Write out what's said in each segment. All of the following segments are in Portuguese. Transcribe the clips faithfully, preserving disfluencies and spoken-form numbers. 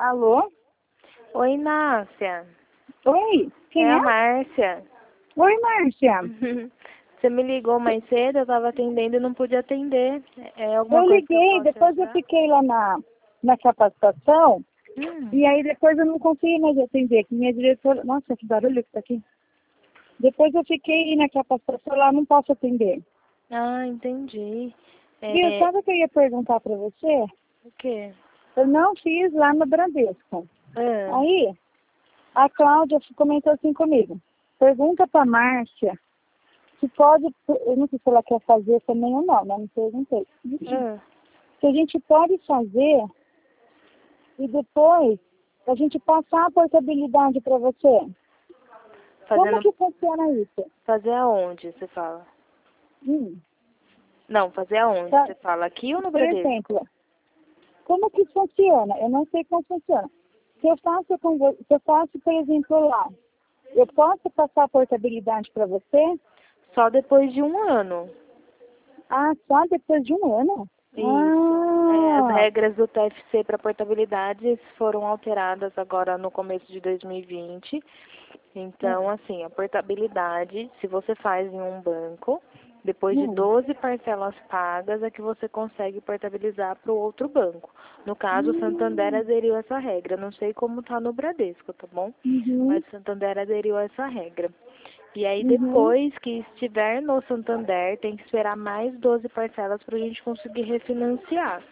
Alô? Oi, Nácia. Oi, quem é é? a Márcia. Oi, Márcia. Você me ligou mais cedo, eu estava atendendo e não pude atender. É alguma Eu coisa que eu liguei, posso te depois eu ajudar? fiquei lá na, na capacitação, Hum. e aí depois eu não consegui mais atender, que minha diretora... Nossa, que barulho que tá aqui. Depois eu fiquei na capacitação lá, não posso atender. Ah, entendi. Viu, É, sabe o que eu ia perguntar pra você? o quê? Eu não fiz lá no Bradesco. Ah, Aí, a Cláudia comentou assim comigo. Pergunta pra Márcia se pode, eu não sei se ela quer fazer também ou não, né? Não perguntei. ah. Se a gente pode fazer e depois a gente passar a portabilidade para você. Como Fazendo, que funciona isso? fazer aonde, você fala? Hum, Não, fazer aonde, tá. você fala? Aqui ou no Por Bradesco? exemplo, como que funciona? Eu não sei como funciona. Se eu faço, com vo- se eu faço, por exemplo, lá, eu posso passar a portabilidade para você? Só depois de um ano. Ah, só depois de um ano? Isso. É, as Ah, regras do T F C para portabilidade foram alteradas agora no começo de dois mil e vinte. Então, hum, assim, a portabilidade, se você faz em um banco, depois de hum, doze parcelas pagas é que você consegue portabilizar para o outro banco. No caso, o Santander hum, aderiu a essa regra. Não sei como está no Bradesco, tá bom? uhum, Mas o Santander aderiu a essa regra. E aí, uhum. depois que estiver no Santander, tem que esperar mais doze parcelas para a gente conseguir refinanciar.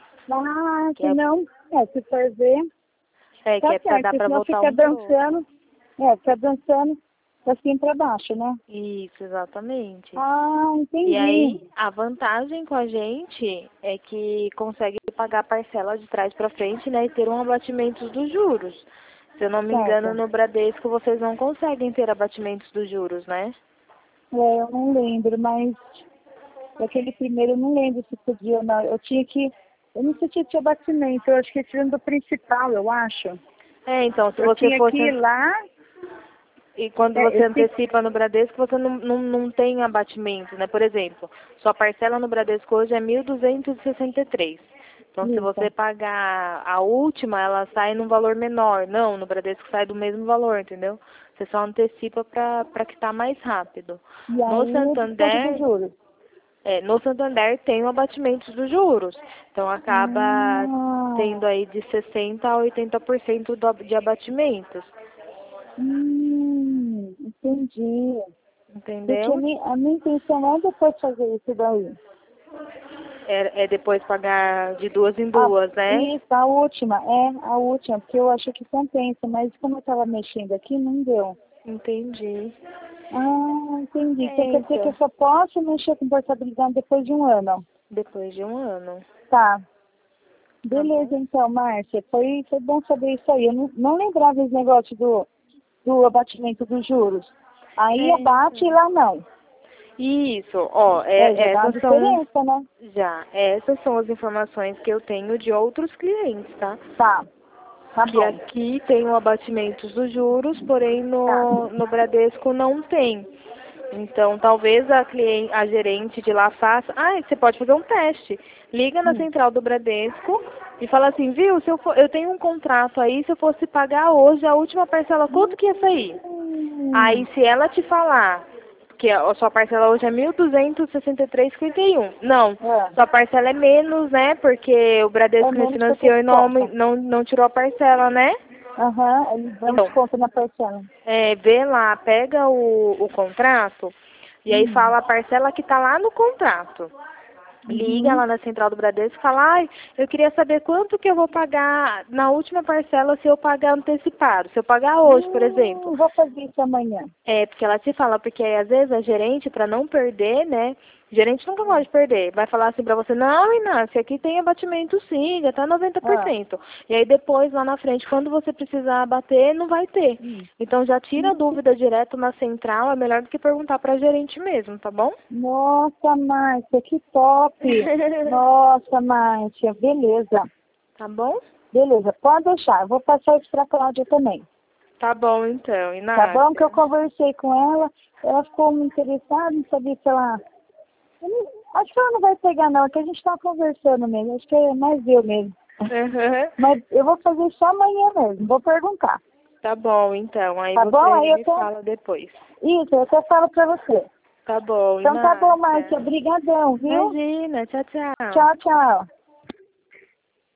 Ah, Que se é, não, é, se for ver, é, que tá é para certo, dar porque para senão voltar fica um pro outro. dançando, é, fica dançando assim pra baixo, né? Isso, exatamente. Ah, E entendi. aí, a vantagem com a gente é que consegue pagar a parcela de trás para frente, né, e ter um abatimento dos juros. Se eu não me engano, Certo. no Bradesco vocês não conseguem ter abatimentos dos juros, né? É, eu não lembro, mas aquele primeiro eu não lembro se podia ou não. Eu tinha que, eu não sei se tinha batimento, eu acho que tinha do principal, eu acho. É, então, se Eu você tinha que fosse... ir lá, E quando é, você eu tinha, antecipa no Bradesco, você não, não, não tem abatimento, né? Por exemplo, sua parcela no Bradesco hoje é mil duzentos e sessenta e três. Então, se você isso. pagar a última, ela sai num valor menor. Não, no Bradesco sai do mesmo valor, entendeu? Você só antecipa para quitar mais rápido. E No aí, o desconto dos Santander, juros. é, no Santander tem o abatimento dos juros. Então, acaba Ah, tendo aí de sessenta a oitenta por cento do- de abatimentos. hum, entendi. Porque a Entendeu? minha, a minha intenção é depois fazer isso daí. É, é depois pagar de duas em Ah, duas, né? isso, a última, é, a última, porque eu achei que compensa, mas como eu estava mexendo aqui, não deu. Entendi. Ah, entendi. Então É, quer dizer que eu então, só posso mexer com portabilidade depois de um ano. depois de um ano, Tá. tá bom? Beleza, então, Márcia. Foi, foi bom saber isso aí. Eu não, não lembrava esse negócio do, do abatimento dos juros. Aí É, abate e então. lá não. Isso, ó, É, já é, dá uma essas são, diferença, né? já, essas são as informações que eu tenho de outros clientes, tá? Tá, tá Que bom. aqui tem o abatimento dos juros, porém Tá. no, no Bradesco não tem. Então, talvez a cliente, a gerente de lá faça. Ah, você pode fazer um teste. Liga na Hum. central do Bradesco e fala assim, viu, se eu, for, eu tenho um contrato aí, se eu fosse pagar hoje a última parcela, quanto que ia sair? Aí, Hum. se ela te falar que a sua parcela hoje é mil duzentos e sessenta e três e cinquenta e um. Não, É, sua parcela é menos, né? Porque o é Bradesco menos porque refinanciou e não, desconta. não, não tirou a parcela, né? Aham, eles dão Então, desconto na parcela. é, vê lá, pega o, o contrato e aí Hum. fala a parcela que está lá no contrato. Liga Uhum. lá na central do Bradesco e fala, ai, eu queria saber quanto que eu vou pagar na última parcela se eu pagar antecipado. Se eu pagar hoje, por exemplo. Hum, vou fazer isso amanhã. É, porque ela te fala, porque aí, às vezes a gerente, para não perder, né? Gerente nunca pode perder. Vai falar assim pra você, não, Inácia, aqui tem abatimento sim, já tá noventa por Ah. cento. E aí depois, lá na frente, quando você precisar abater, não vai ter. Hum. Então já tira a Hum. dúvida direto na central, é melhor do que perguntar pra gerente mesmo, tá bom? Nossa, Márcia, que top! Nossa, Márcia, beleza. Tá bom? Beleza, pode deixar. Eu vou passar isso pra Cláudia também. Tá bom, então, Tá bom? Que eu Inácia. conversei com ela, ela ficou muito interessada, não sabia se ela... Eu não- Acho que ela não vai pegar não, é que a gente tá conversando mesmo, acho que é mais eu mesmo. Uhum. Mas eu vou fazer só amanhã mesmo, vou perguntar. Tá bom, então. Aí Tá você bom? Aí eu me tô... fala depois. Isso, eu até falo pra você. Tá bom, Então tá bom, Inácia. Márcia. Obrigadão, viu? Imagina. Tchau, tchau. Tchau, tchau.